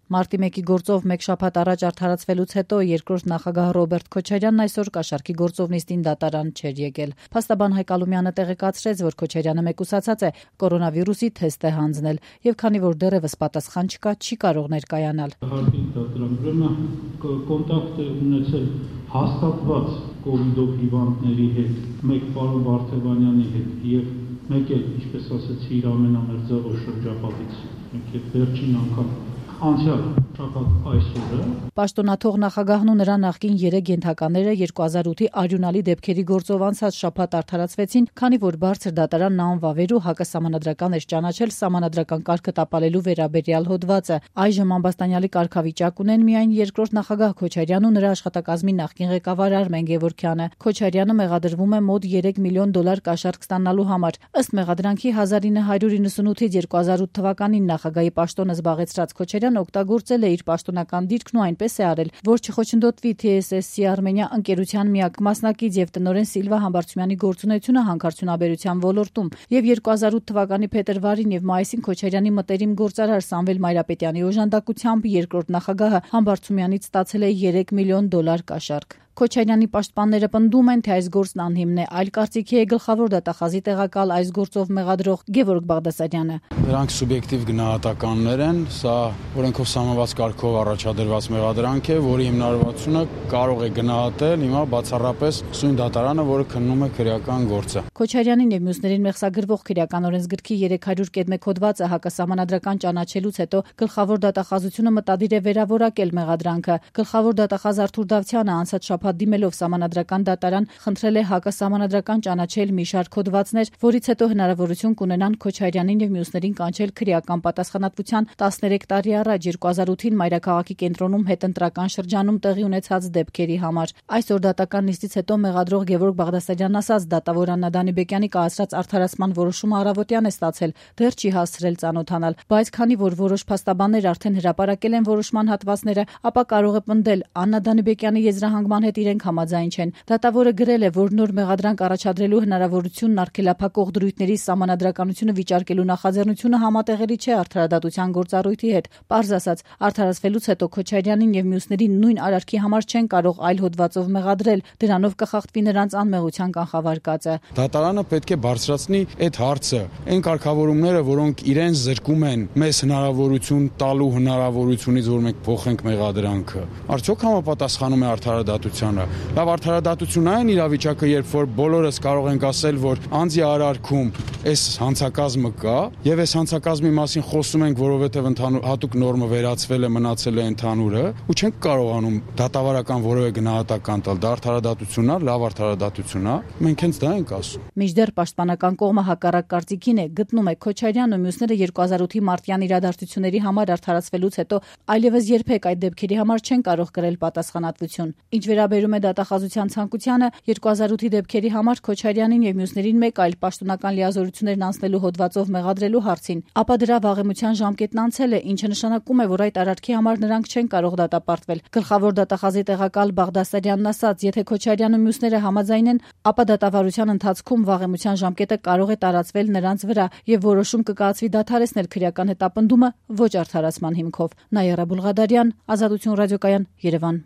Մարտի 1-ի գործով մեկ շաբաթ առաջ արդարացվելուց հետո երկրորդ նախագահ Ռոբերտ Քոչարյանն այսօր կաշառքի գործով նիստին դատարան չէր եկել։ Փաստաբան Հայկ Ալումյանը տեղեկացրեց, որ Քոչարյանը մեկուսացած է կորոնավիրուսի թեստ է հանձնել եւ քանի որ դեռևս պատասխան չկա, չի կարող ներկայանալ։ Հարկի դատարանը կոնտակտ է ունեցել հաստատված կովիդով հիվանդների հետ, մեկ պարոն Վարդևանյանի հետ եւ մեկ էլ, ինչպես ասեցի, իր ամենամերձավոր շրջապատից, մեկ էլ վերջին անգամ անցյալ շաբաթ այսօրը Պաշտոնաթող նախագահն ու նրա նախկին 3 ենթակաները 2008-ի արյունալի դեպքերի գործով անցած շաբաթ արդարացվեցին, քանի որ բարձր դատարանն անվավեր ու հակասահմանադրական էր ճանաչել սահմանադրական կարգը տապալելու վերաբերյալ հոդվածը։ Այժմ ամբաստանյալի կարգավիճակ ունեն միայն երկրորդ նախագահ Քոչարյանն ու նրա աշխատակազմի նախկին ղեկավար Արմեն Գևորգյանը։ Քոչարյանը մեղադրվում է մոտ $3 միլիոն կաշառք ստանալու համար։ Ըստ մեղադրանքի 1998-ից 2008 թվականին նախագահի պաշտոնը զբաղեցրած Քոչարյանը օգտագործել է իր պաշտոնական դիրքն ու այնպես է արել, որ չխոչընդոտվի TSS-ի Armenia ընկերության միակ մասնակից եւ տնօրեն Սիլվա Համբարձումյանի գործունեությունը հանքարդյունաբերության ոլորտում եւ 2008 թվականի փետրվարին եւ մայիսին Քոչարյանի մտերիմ գործարար Սամվել Մայրապետյանի օժանդակությամբ երկրորդ նախագահը Համբարձումյանից ստացել է $3 միլիոն կաշառք։ Քոչարյանի պաշտպանները պնդում են, թե այս գործն անհիմն է, այլ կարծիքի է գլխավոր դատախազի տեղակալ այս գործով մեղադրող Գևորգ Բաղդասարյանը։ Դրանք սուբյեկտիվ գնահատականներ են, սա օրենքով սահմանված կարգով առաջադրված մեղադրանք է, որի հիմնավորությունը կարող է գնահատել հիմա բացառապես սույն դատարանը, որը քննում է քրեական գործը։ Քոչարյանին եւ մյուսներին մեղսագրվող քրեական օրենսգրքի 301 հոդվածը հակասահմանադրական ճանաչելուց հետո գլխավոր դատախազությունը մտադիր է վերավորակել մեղադրանքը։ Գլխավոր դատախազ Արթուր Դավթյանը անցած շաբաթ դիմելով սահմանադրական դատարան խնդրել է հակասահմանադրական ճանաչել մի շարք հոդվածներ, որից հետո հնարավորություն կունենան Քոչարյանին եւ մյուսներին կանչել քրեական պատասխանատվության 13 տարի առաջ 2008-ին Մայրաքաղաքի կենտրոնում հետընտրական շրջանում տեղի ունեցած դեպքերի համար։ Այսօր դատական նիստից հետո մեղադրող Գևորգ Բաղդասարյանն ասաց, դատավոր Աննա Դանիբեկյանի կայացրած արդարացման որոշումը առավոտյան է ստացել, դեռ չի հասցրել ծանոթանալ, բայց քանի որ որոշ փաստաբաններ արդեն հրապարակել են որոշման հատվածները, ապա կարող է պնդել Աննա Դանիբեկյանի եզրահանգման հետ իրենք համաձայն չեն։ Դատավորը գրել է, որ նոր մեղադրանք առաջադրելու հնարավորությունն արգելափակող դրույթների սահմանադրականությունը վիճարկելու նախաձեռնությունը համատեղելի չէ արդարադատության գործառույթի հետ։ Պարզ ասած, արդարացվելուց հետո Քոչարյանին եւ մյուսներին նույն արարքի համար չեն կարող այլ հոդվածով մեղադրել, դրանով կխախտվի նրանց անմեղության կանխավարկածը։ Դատարանը պետք է բարձրացնի այդ հարցը, այն կարգավորումները, որոնք իրենց զրկում են մեզ հնարավորություն տալու հնարավորությունից, որ մենք փոխենք մեղադրանքը։ Արդյոք համապատասխանում է արդարադատությանը։ Լավ, արդարադատությունն այն իրավիճակը, երբ որ բոլորս կարող ենք ասել, որ անձի արարքում այս հանցակազմը կա, եւ այս հանցակազմի մասին խոսում ենք, որովհետեւ հատուկ նորմը վերացվել է, մնացել է ընդհանուրը, ու չենք կարողանում դատավարական որևէ գնահատական տալ։ Դա արդարադատությունն է, լավ արդարադատությունն է։ Մենք հենց դա ենք ասում։ Մինչդեռ պաշտպանական կողմը հակառակ կարծիքին է, գտնում է Քոչարյանն ու մյուսները 2008-ի մարտյան իրադարձությունների համար արդարացվելուց հետո այլևս երբեք այդ դեպքերի համար չեն կարող կրել պատասխանատվություն։ Ինչ վերաբերում է դատախազության ցանկությանը, 2008-ի դեպքերի համար Քոչարյանին եւ մյուսներին մեկ այլ պաշտոնական լիազորություններն անցնելու հոդվածով մեղադրելու հարցին, ապա դրա վաղեմության ժամկետն անցել է, ինչը նշանակում է, որ այդ արարքի համար նրանք չեն կարող դատապարտվել։ Գլխավոր դատախազի տեղակալ Բաղդասարյանն ասաց, եթե Քոչարյանը մյուսները համաձայն են, ապա դատավարության ընթացքում վաղեմության ժամկետը կարող է տարածվել նրանց վրա եւ որոշում կկայացվի դադարեցնել քրեական հետապնդումը ոչ արդարացման հիմքով։ Նայիրա Բուլղադարյան, Ազատություն ռադիոկայան, Երևան։